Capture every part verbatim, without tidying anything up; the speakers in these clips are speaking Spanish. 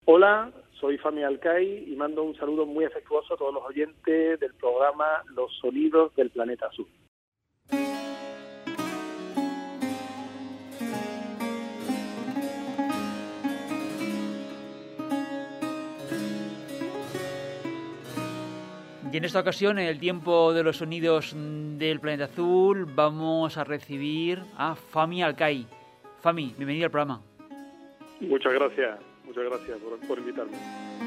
Hola, soy Fami Alcai y mando un saludo muy afectuoso a todos los oyentes del programa Los Sonidos del Planeta Azul. Y en esta ocasión, en el tiempo de los sonidos del Planeta Azul, vamos a recibir a Fami Alcai. Fami, bienvenido al programa. Muchas gracias, muchas gracias por, por invitarme.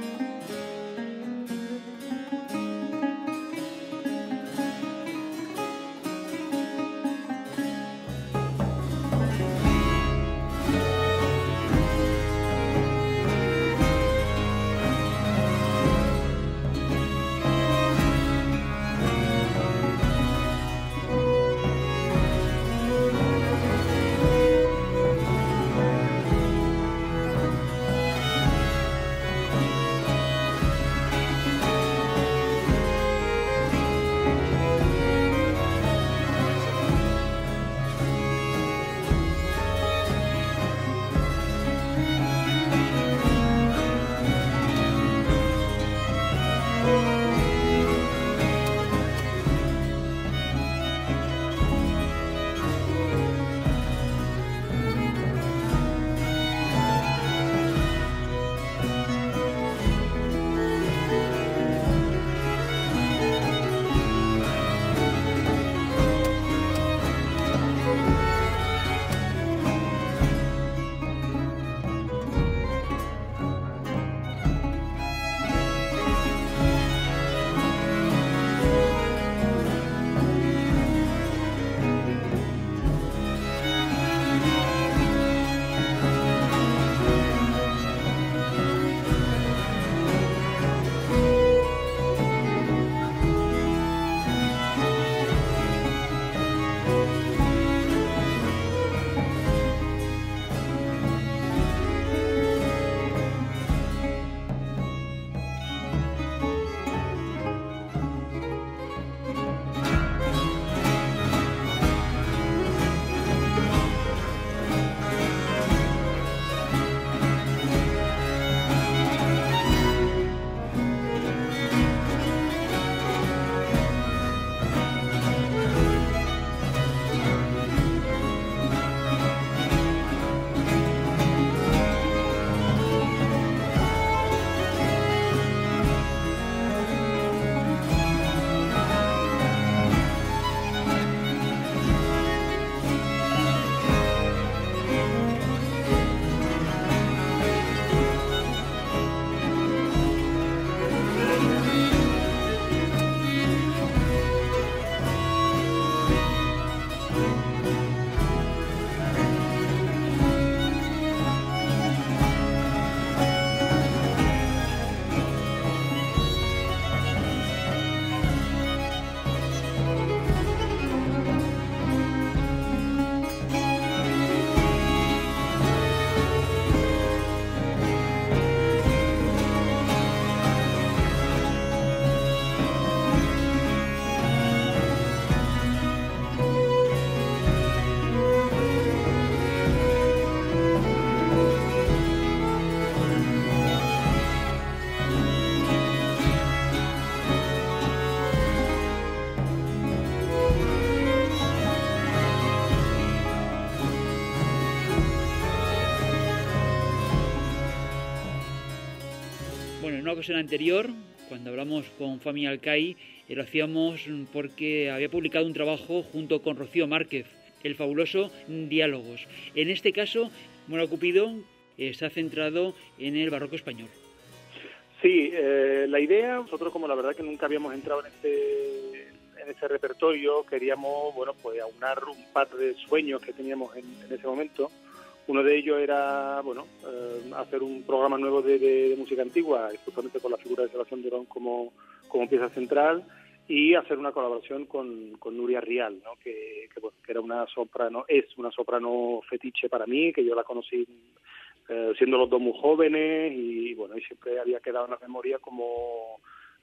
En una ocasión anterior, cuando hablamos con Fami Alcai, eh, lo hacíamos porque había publicado un trabajo junto con Rocío Márquez, el fabuloso Diálogos. En este caso, Mono Cupido eh, se ha centrado en el barroco español. Sí, eh, la idea, nosotros como la verdad que nunca habíamos entrado en este, en ese repertorio, queríamos, bueno, pues aunar un par de sueños que teníamos en, en ese momento. Uno de ellos era, bueno, eh, hacer un programa nuevo de, de, de música antigua, justamente con la figura de Sebastián Durón como, como pieza central, y hacer una colaboración con, con Nuria Rial, ¿no? que, que, bueno, que era una soprano, es una soprano fetiche para mí, que yo la conocí eh, siendo los dos muy jóvenes, y bueno, y siempre había quedado en la memoria como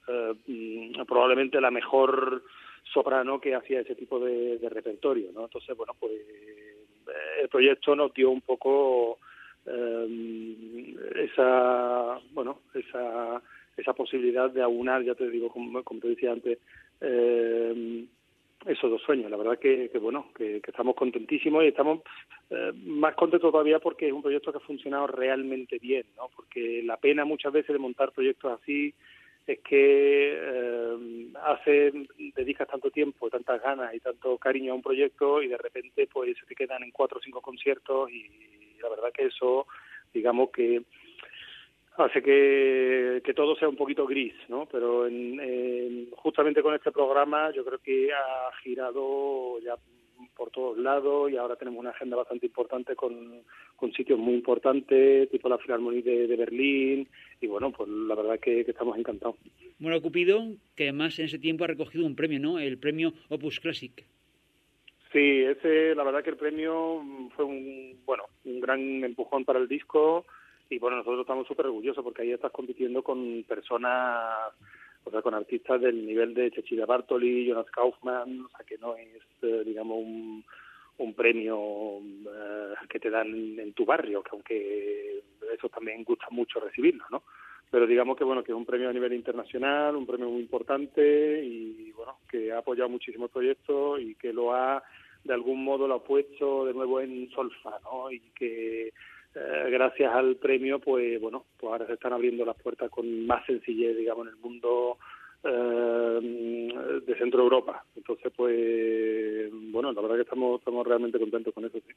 eh, probablemente la mejor soprano que hacía ese tipo de, de repertorio, ¿no? Entonces, bueno, pues el proyecto nos dio un poco eh, esa, bueno, esa, esa posibilidad de aunar, ya te digo, como, como te decía antes, eh, esos dos sueños. La verdad que, que bueno, que, que estamos contentísimos y estamos eh, más contentos todavía porque es un proyecto que ha funcionado realmente bien, ¿no? Porque la pena muchas veces de montar proyectos así es que eh, hace, dedicas tanto tiempo, tantas ganas y tanto cariño a un proyecto y de repente pues se te quedan en cuatro o cinco conciertos y la verdad que eso, digamos que hace que, que todo sea un poquito gris, ¿no? Pero en, en, justamente con este programa yo creo que ha girado ya por todos lados y ahora tenemos una agenda bastante importante con, con sitios muy importantes, tipo la Filarmonía de, de Berlín, y bueno, pues la verdad que, que estamos encantados. Bueno, Cupido, que además en ese tiempo ha recogido un premio, ¿no? El premio Opus Classic. Sí, ese, la verdad que el premio fue un, bueno, un gran empujón para el disco y bueno, nosotros estamos súper orgullosos porque ahí estás compitiendo con personas, o sea, con artistas del nivel de Cecilia Bartoli, Jonas Kaufmann, o sea, que no es, eh, digamos, un, un premio eh, que te dan en tu barrio, que aunque eso también gusta mucho recibirlo, ¿no? Pero digamos que bueno, que es un premio a nivel internacional, un premio muy importante y bueno, que ha apoyado muchísimo el proyecto y que lo ha, de algún modo, lo ha puesto de nuevo en solfa, ¿no? Y que Eh, gracias al premio, pues bueno, pues ahora se están abriendo las puertas con más sencillez, digamos, en el mundo eh, de Centro Europa. Entonces, pues bueno, la verdad que estamos, estamos realmente contentos con eso, sí.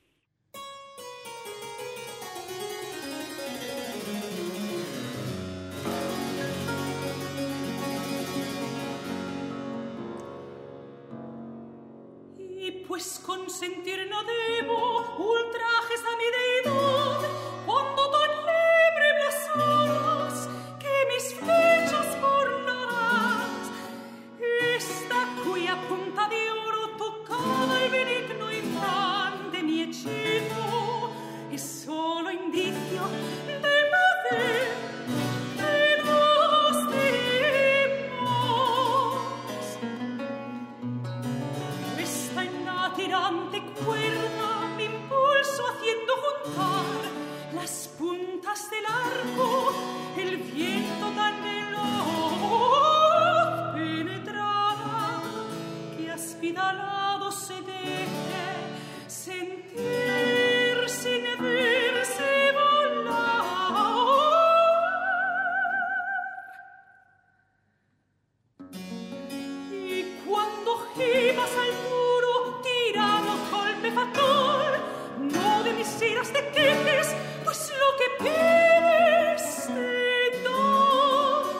Y pues consentir no debo ultrajes a mi deidad, cuando tan libre blasfemas que mis flechas burlarás. Esta cuya punta de oro tocaba el benigno imán de mi hechizo es solo indicio del poder de los demás. Esta en tirante cuerda mi impulso haciendo juntar las puntas del arco, el viento tan veloz penetrará que aspidalado se deje sentir sin verse volar. Y cuando gimas al muro tirado golpe fatal, no de mis iras te quejes, pues lo que pides te doy.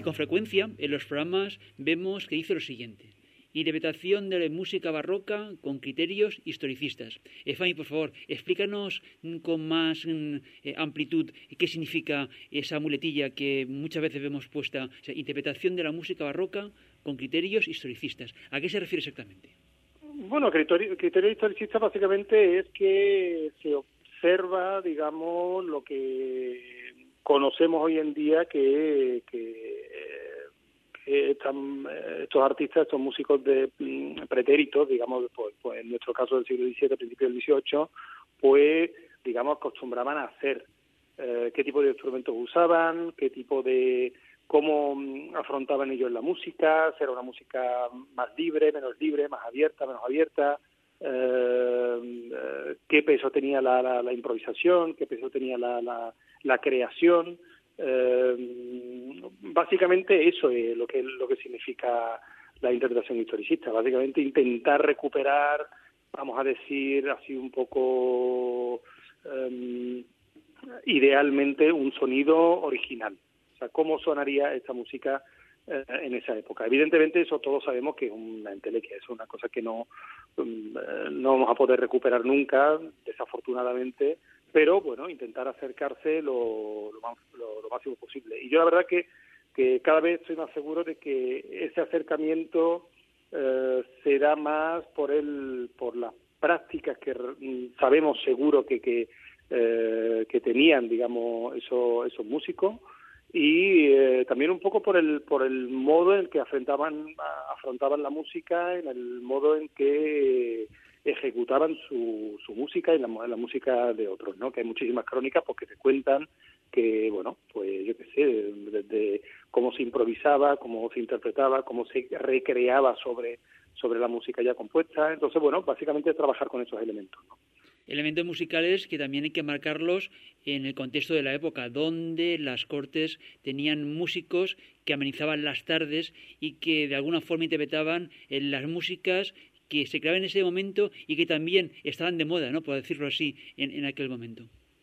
con frecuencia en los programas vemos que dice lo siguiente: interpretación de la música barroca con criterios historicistas. Eh, Fanny, por favor, explícanos con más eh, amplitud qué significa esa muletilla que muchas veces vemos puesta, o sea, interpretación de la música barroca con criterios historicistas. ¿A qué se refiere exactamente? Bueno, criterio, criterio historicista básicamente es que se observa, digamos, lo que conocemos hoy en día que... que Están, estos artistas, estos músicos de pretéritos, digamos, pues, pues en nuestro caso del siglo diecisiete, principios del dieciocho, pues, digamos, acostumbraban a hacer, eh, qué tipo de instrumentos usaban, qué tipo de, cómo afrontaban ellos la música, si era una música más libre, menos libre, más abierta, menos abierta, eh, eh, qué peso tenía la, la, la improvisación, qué peso tenía la, la, la creación. Eh, básicamente eso es lo que lo que significa la interpretación historicista, básicamente intentar recuperar, vamos a decir así un poco eh, idealmente un sonido original, o sea, cómo sonaría esta música eh, en esa época. Evidentemente eso todos sabemos que es una entelequia, es una cosa que no, um, no vamos a poder recuperar nunca, desafortunadamente, pero bueno, intentar acercarse lo, lo, más, lo, lo máximo posible. Y yo la verdad que, que cada vez estoy más seguro de que ese acercamiento eh, será más por el por las prácticas que sabemos seguro que que, eh, que tenían, digamos, esos, esos músicos, y eh, también un poco por el por el modo en que afrontaban afrontaban la música, en el modo en que ejecutaban su, su música y la, la música de otros, ¿no? Que hay muchísimas crónicas porque te cuentan que, bueno, pues yo qué sé, desde cómo se improvisaba, cómo se interpretaba, cómo se recreaba sobre, sobre la música ya compuesta. Entonces, bueno, básicamente es trabajar con esos elementos, ¿no? Elementos musicales que también hay que marcarlos en el contexto de la época, donde las cortes tenían músicos que amenizaban las tardes y que de alguna forma interpretaban en las músicas que se creaban en ese momento y que también estaban de moda, ¿no?, por decirlo así, en, en aquel momento.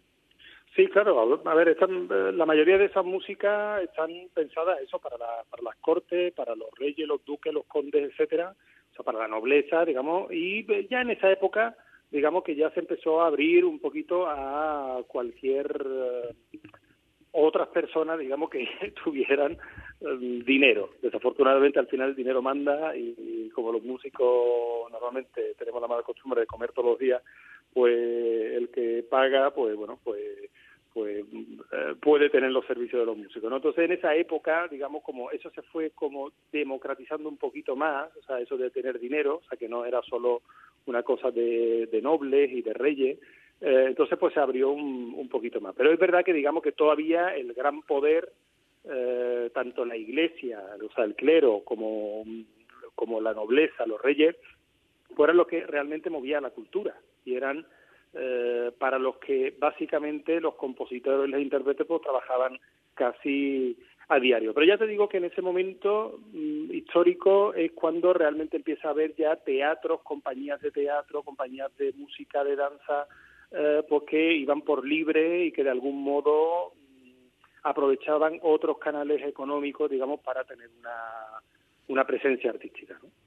Sí, claro. A ver, están, la mayoría de esas músicas están pensadas eso para, la, para las cortes, para los reyes, los duques, los condes, etcétera, o sea, para la nobleza, digamos, y ya en esa época, digamos que ya se empezó a abrir un poquito a cualquier uh, otras personas, digamos, que tuvieran um, dinero. Desafortunadamente, al final el dinero manda y, y como los músicos normalmente tenemos la mala costumbre de comer todos los días, pues el que paga, pues bueno, pues pues eh, puede tener los servicios de los músicos, ¿no? Entonces, en esa época, digamos, como eso se fue como democratizando un poquito más, o sea, eso de tener dinero, o sea, que no era solo una cosa de, de nobles y de reyes, eh, entonces pues se abrió un, un poquito más. Pero es verdad que digamos que todavía el gran poder, eh, tanto la iglesia, o sea, el clero, como, como la nobleza, los reyes, pues eran los que realmente movían la cultura, y eran eh, para los que básicamente los compositores y los intérpretes pues trabajaban casi a diario. Pero ya te digo que en ese momento mmm, histórico es cuando realmente empieza a haber ya teatros, compañías de teatro, compañías de música, de danza, eh, pues que iban por libre y que de algún modo mmm, aprovechaban otros canales económicos, digamos, para tener una, una presencia artística, ¿no?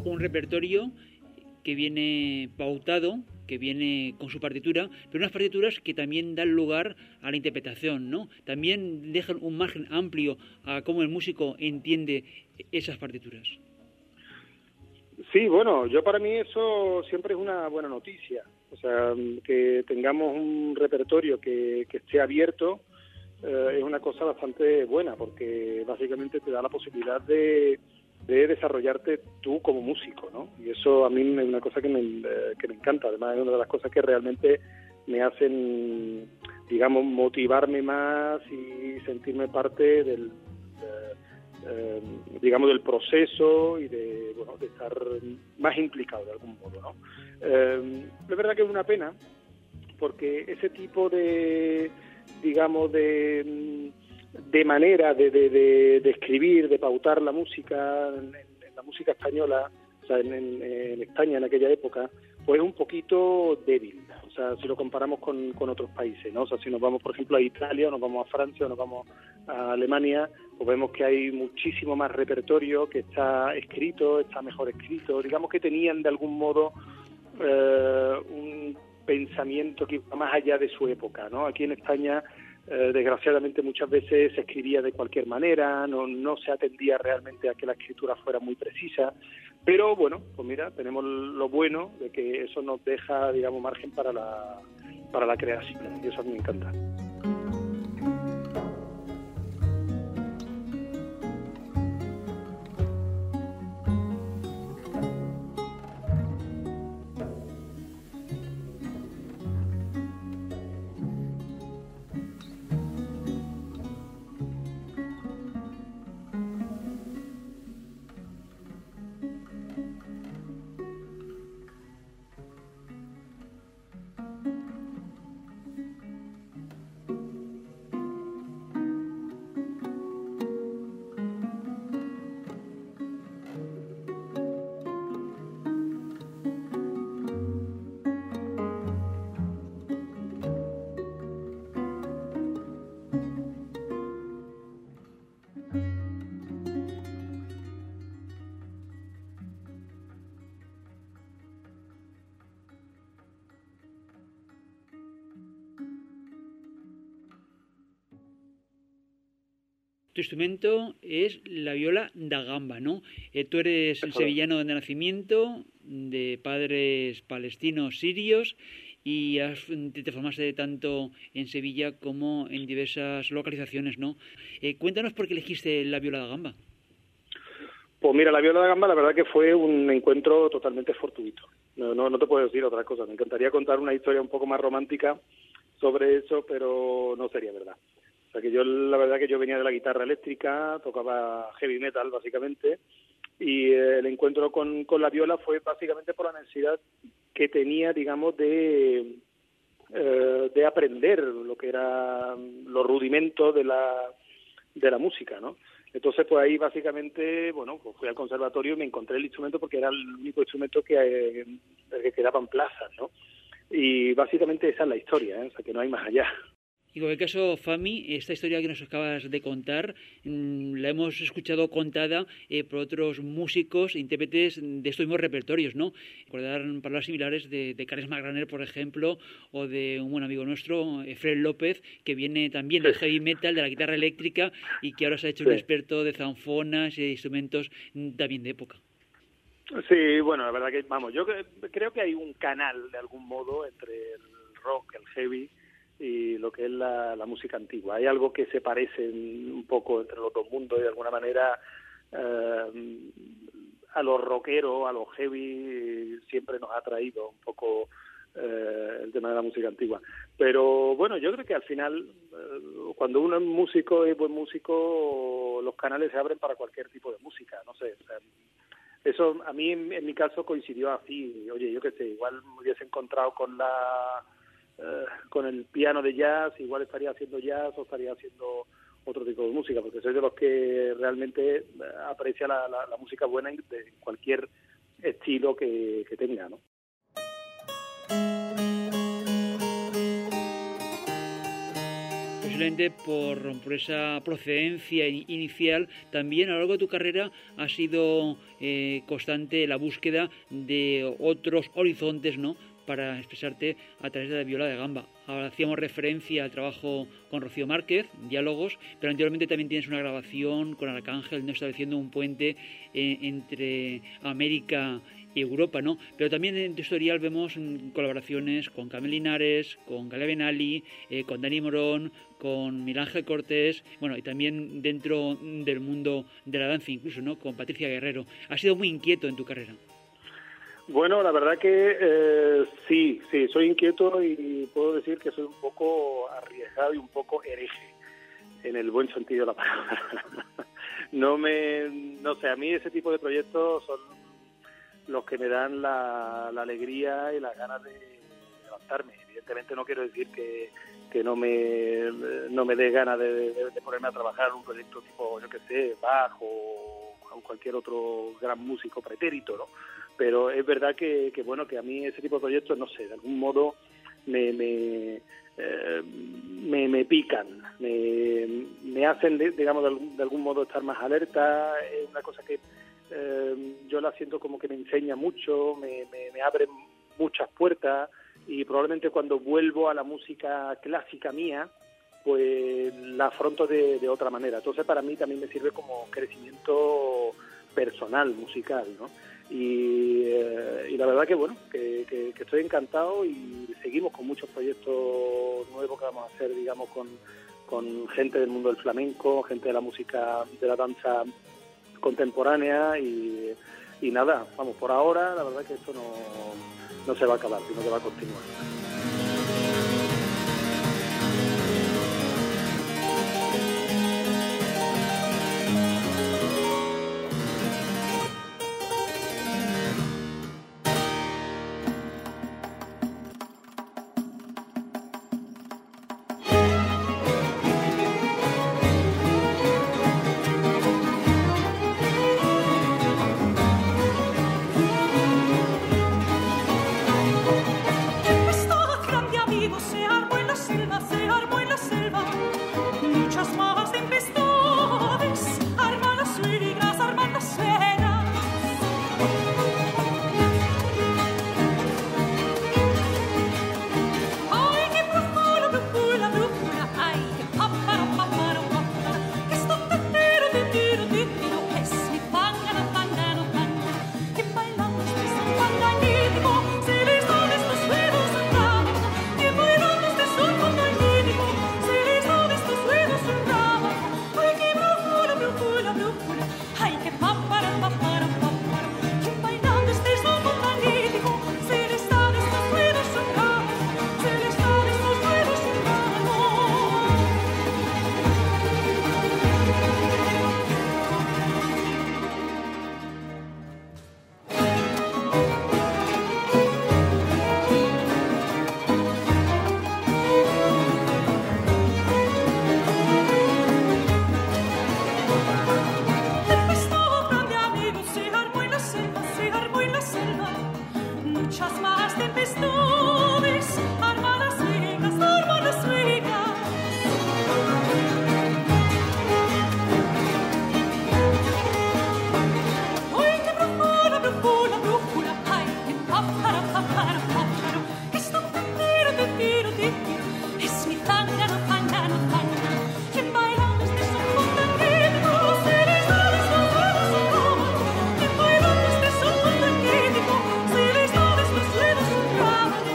un repertorio que viene pautado, que viene con su partitura, pero unas partituras que también dan lugar a la interpretación, ¿no? También dejan un margen amplio a cómo el músico entiende esas partituras. Sí, bueno, yo para mí eso siempre es una buena noticia. O sea, que tengamos un repertorio que, que esté abierto eh, es una cosa bastante buena, porque básicamente te da la posibilidad de, de desarrollarte tú como músico, ¿no? Y eso a mí es una cosa que me, eh, que me encanta. Además, es una de las cosas que realmente me hacen, digamos, motivarme más y sentirme parte del, eh, eh, digamos, del proceso y de, bueno, de estar más implicado de algún modo, ¿no? Eh, es verdad que es una pena, porque ese tipo de, digamos, de, de manera de, de, de, de escribir, de pautar la música, en, en la música española, o sea, en, en, en España en aquella época, pues es un poquito débil, o sea, si lo comparamos con, con otros países, ¿no? O sea, si nos vamos, por ejemplo, a Italia, o nos vamos a Francia, o nos vamos a Alemania, pues vemos que hay muchísimo más repertorio, que está escrito, está mejor escrito, digamos que tenían de algún modo eh, un pensamiento que iba más allá de su época, ¿no? Aquí en España, eh, desgraciadamente, muchas veces se escribía de cualquier manera, no, no se atendía realmente a que la escritura fuera muy precisa, pero bueno, pues mira, tenemos lo bueno de que eso nos deja, digamos, margen para la, para la creación, y eso a mí me encanta. Tu instrumento es la viola da gamba, ¿no? Eh, tú eres sevillano de nacimiento, de padres palestinos sirios, y has, te formaste tanto en Sevilla como en diversas localizaciones, ¿no? Eh, cuéntanos por qué elegiste la viola da gamba. Pues mira, la viola da gamba la verdad que fue un encuentro totalmente fortuito. No, no, no te puedo decir otra cosa. Me encantaría contar una historia un poco más romántica sobre eso, pero no sería verdad. O sea que yo, la verdad que yo venía de la guitarra eléctrica, tocaba heavy metal básicamente, y eh, el encuentro con, con la viola fue básicamente por la necesidad que tenía, digamos, de, eh, de aprender lo que era los rudimentos de la, de la música, ¿no? Entonces, pues ahí básicamente, bueno, pues fui al conservatorio y me encontré el instrumento porque era el único instrumento que, eh, que quedaban plazas, ¿no? Y básicamente esa es la historia, ¿eh? O sea que no hay más allá. Y en el caso, Fami, esta historia que nos acabas de contar, mmm, la hemos escuchado contada eh, por otros músicos, intérpretes de estos mismos repertorios, ¿no? Recordar palabras similares de, de Carles Magraner, por ejemplo, o de un buen amigo nuestro, eh, Fred López, que viene también del heavy metal, de la guitarra eléctrica, y que ahora se ha hecho sí. un experto de zanfonas y de instrumentos también de época. Sí, bueno, la verdad que, vamos, yo creo que hay un canal, de algún modo, entre el rock, el heavy y lo que es la, la música antigua. Hay algo que se parece un poco entre los dos mundos y de alguna manera eh, a los rockeros, a los heavy siempre nos ha traído un poco eh, el tema de la música antigua. Pero bueno, yo creo que al final eh, cuando uno es músico y buen músico, los canales se abren para cualquier tipo de música, no sé, o sea, eso a mí en, en mi caso coincidió así. Oye, yo qué sé, igual me hubiese encontrado con la Uh, con el piano de jazz, igual estaría haciendo jazz o estaría haciendo otro tipo de música, porque soy de los que realmente aprecia la, la, la música buena de cualquier estilo que, que tenga, ¿no? Pues posiblemente por, por esa procedencia inicial, también a lo largo de tu carrera ha sido eh, constante la búsqueda de otros horizontes, ¿no?, para expresarte a través de la viola de gamba. Ahora hacíamos referencia al trabajo con Rocío Márquez, Diálogos, pero anteriormente también tienes una grabación con Arcángel, ¿no?, estableciendo un puente eh, entre América y Europa, ¿no? Pero también en tu historial vemos colaboraciones con Carmen Linares, con Galia Benali, eh, con Dani Morón, con Miguel Ángel Cortés, bueno, y también dentro del mundo de la danza incluso, ¿no?, con Patricia Guerrero. Has sido muy inquieto en tu carrera. Bueno, la verdad que eh, sí, sí, soy inquieto y puedo decir que soy un poco arriesgado y un poco hereje, en el buen sentido de la palabra. No me, no sé, a mí ese tipo de proyectos son los que me dan la, la alegría y las ganas de levantarme. Evidentemente no quiero decir que, que no me no me dé ganas de, de, de ponerme a trabajar en un proyecto tipo, yo qué sé, Bach o, o cualquier otro gran músico pretérito, ¿no? Pero es verdad que, que, bueno, que a mí ese tipo de proyectos, no sé, de algún modo me me, eh, me, me pican, me, me hacen, digamos, de algún, de algún modo estar más alerta. Es una cosa que eh, yo la siento como que me enseña mucho, me, me, me abre muchas puertas, y probablemente cuando vuelvo a la música clásica mía, pues la afronto de, de otra manera. Entonces para mí también me sirve como crecimiento personal, musical, ¿no? Y, eh, y la verdad que bueno, que, que, que estoy encantado, y seguimos con muchos proyectos nuevos que vamos a hacer, digamos, con, con gente del mundo del flamenco, gente de la música, de la danza contemporánea, y, y nada, vamos, por ahora la verdad que esto no, no se va a acabar, sino que va a continuar. Brava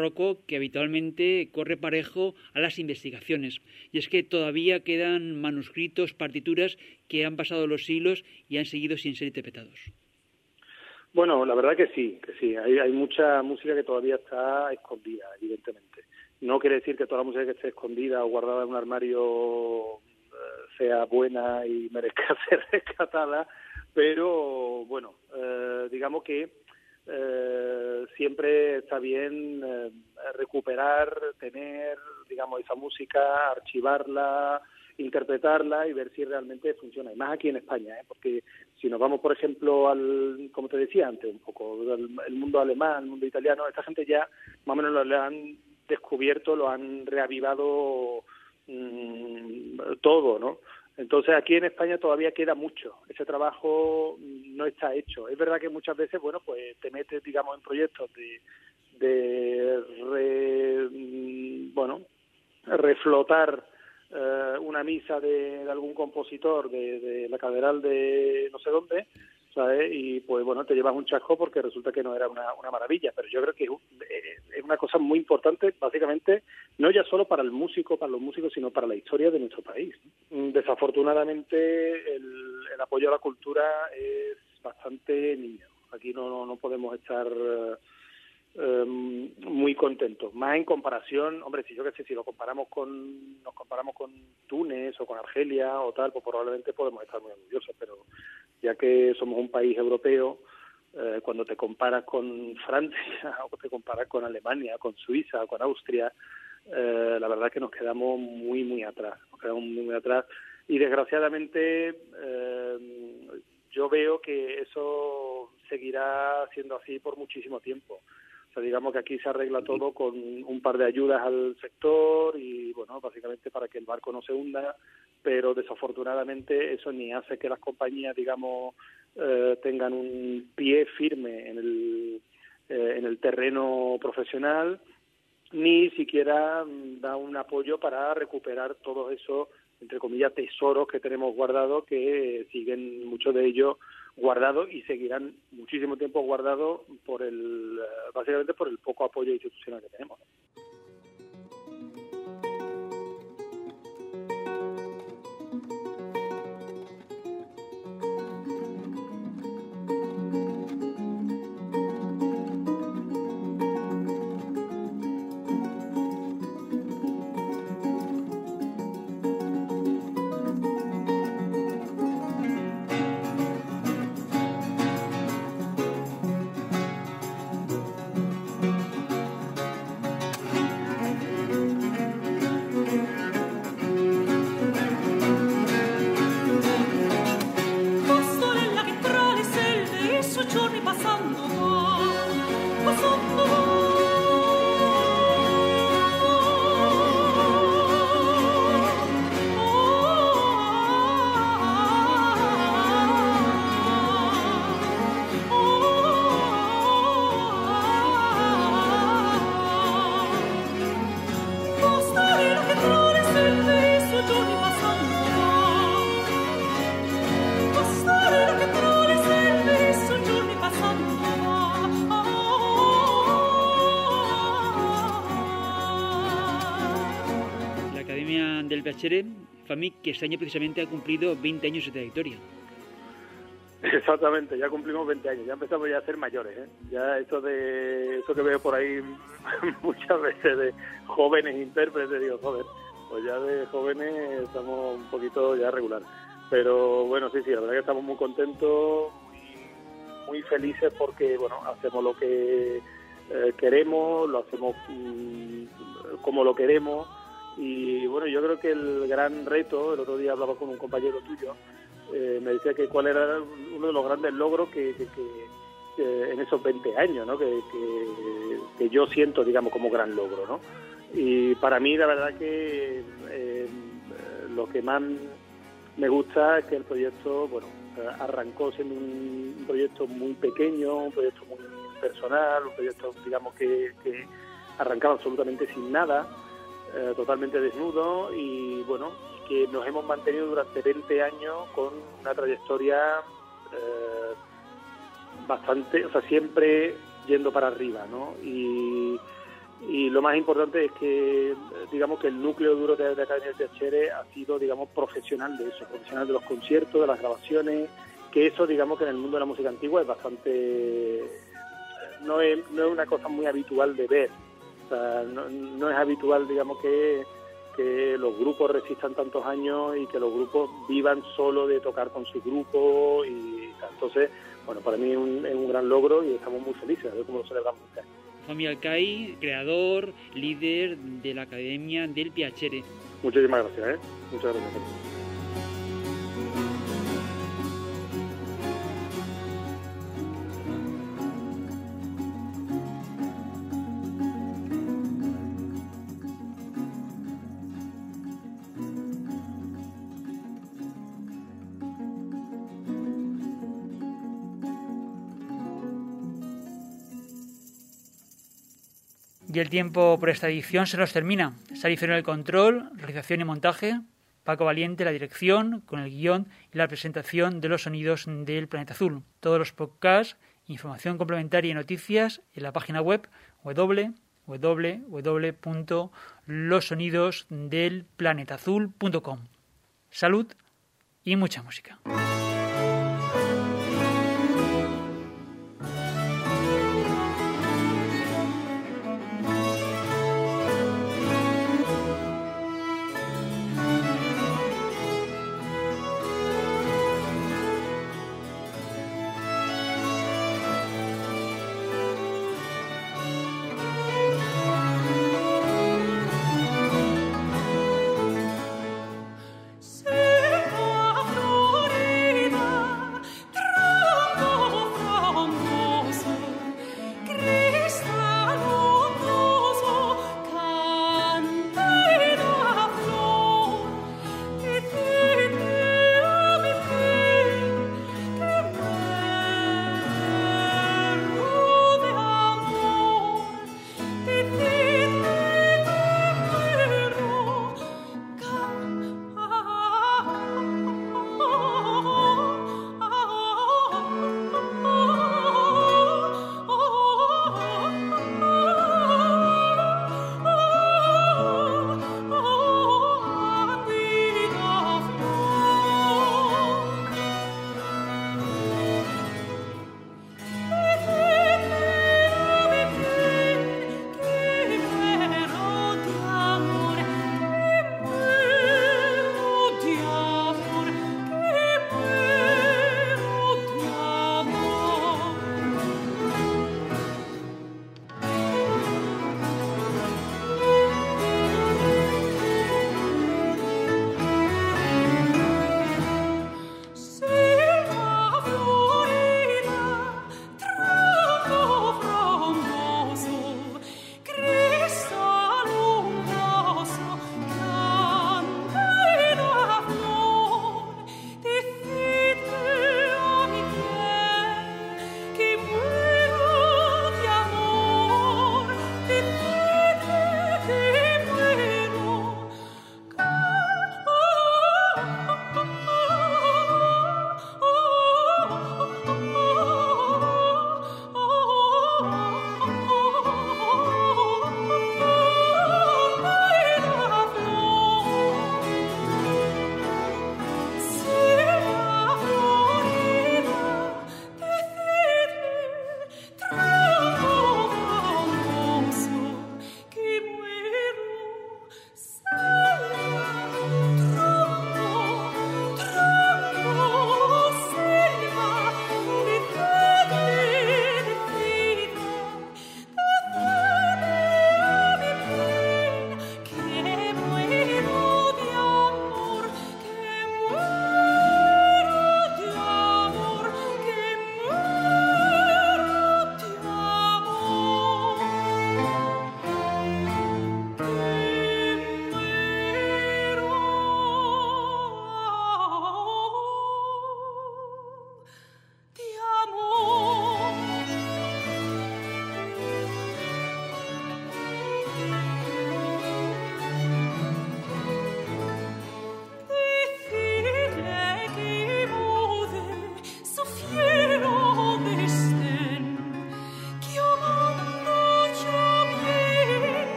barroco que habitualmente corre parejo a las investigaciones. Y es que todavía quedan manuscritos, partituras que han pasado los siglos y han seguido sin ser interpretados. Bueno, la verdad que sí, que sí. Hay, hay mucha música que todavía está escondida, evidentemente. No quiere decir que toda la música que esté escondida o guardada en un armario eh, sea buena y merezca ser rescatada, pero bueno, eh, digamos que eh, siempre está bien eh, recuperar, tener, digamos, esa música, archivarla, interpretarla y ver si realmente funciona. Y más aquí en España, ¿eh? Porque si nos vamos, por ejemplo, al, como te decía antes, un poco, al, el mundo alemán, el mundo italiano, esta gente ya más o menos lo, lo han descubierto, lo han reavivado mmm, todo, ¿no? Entonces aquí en España todavía queda mucho, ese trabajo no está hecho. Es verdad que muchas veces, bueno, pues te metes, digamos, en proyectos de, de re, bueno, reflotar eh, una misa de, de algún compositor de, de la catedral de no sé dónde, ¿sabes? Y pues bueno, te llevas un chasco porque resulta que no era una, una maravilla, pero yo creo que es una cosa muy importante, básicamente, no ya solo para el músico, para los músicos, sino para la historia de nuestro país. Desafortunadamente, el, el apoyo a la cultura es bastante niño. Aquí no, no, no podemos estar eh, muy contentos. Más en comparación, hombre, si yo qué sé, si lo comparamos con, nos comparamos con Túnez o con Argelia o tal, pues probablemente podemos estar muy orgullosos, pero ya que somos un país europeo, eh, cuando te comparas con Francia o te comparas con Alemania, con Suiza, con Austria, eh, la verdad es que nos quedamos muy, muy atrás, nos quedamos muy, muy atrás y desgraciadamente eh, yo veo que eso seguirá siendo así por muchísimo tiempo. O sea, digamos que aquí se arregla todo con un par de ayudas al sector y, bueno, básicamente para que el barco no se hunda, pero desafortunadamente eso ni hace que las compañías, digamos, eh, tengan un pie firme en el, eh, en el terreno profesional, ni siquiera da un apoyo para recuperar todos esos, entre comillas, tesoros que tenemos guardados, que siguen muchos de ellos guardados y seguirán muchísimo tiempo guardados por el, básicamente por el poco apoyo institucional que tenemos. FAMIC, que este año precisamente ha cumplido veinte años de trayectoria. Exactamente, ya cumplimos veinte años, ya empezamos ya a ser mayores, ¿eh? Ya esto de eso que veo por ahí muchas veces de jóvenes intérpretes, digo, joder, pues ya de jóvenes estamos un poquito ya regular. Pero bueno, sí, sí, la verdad que estamos muy contentos, muy, muy felices porque, bueno, hacemos lo que eh, queremos, lo hacemos mmm, como lo queremos. Y bueno, yo creo que el gran reto, el otro día hablaba con un compañero tuyo, eh, me decía que cuál era uno de los grandes logros que, que, que, que en esos veinte años, ¿no? Que, que, que yo siento, digamos, como gran logro, ¿no? Y para mí, la verdad que eh, lo que más me gusta es que el proyecto, bueno, arrancó siendo un, un proyecto muy pequeño, un proyecto muy personal, un proyecto, digamos, que, que arrancaba absolutamente sin nada, Eh, totalmente desnudo y bueno, que nos hemos mantenido durante veinte años con una trayectoria eh, bastante, o sea, siempre yendo para arriba, ¿no? Y, y lo más importante es que, digamos, que el núcleo duro de, de Academia del Piacere ha sido, digamos, profesional de eso, profesional de los conciertos, de las grabaciones, que eso, digamos, que en el mundo de la música antigua es bastante... no es, no es una cosa muy habitual de ver. O sea, no, no es habitual, digamos, que, que los grupos resistan tantos años y que los grupos vivan solo de tocar con su grupo. Y entonces, bueno, para mí es un, es un gran logro y estamos muy felices de ver cómo lo celebramos este año. Fami Alcai, creador, líder de la Academia del Piacere. Muchísimas gracias, ¿eh? Muchas gracias. Y el tiempo por esta edición se nos termina. Sari Ferro en el control, realización y montaje, Paco Valiente la dirección, con el guión y la presentación de los sonidos del Planeta Azul. Todos los podcasts, información complementaria y noticias en la página web doble u doble u doble u punto los sonidos del planeta azul punto com. Salud y mucha música.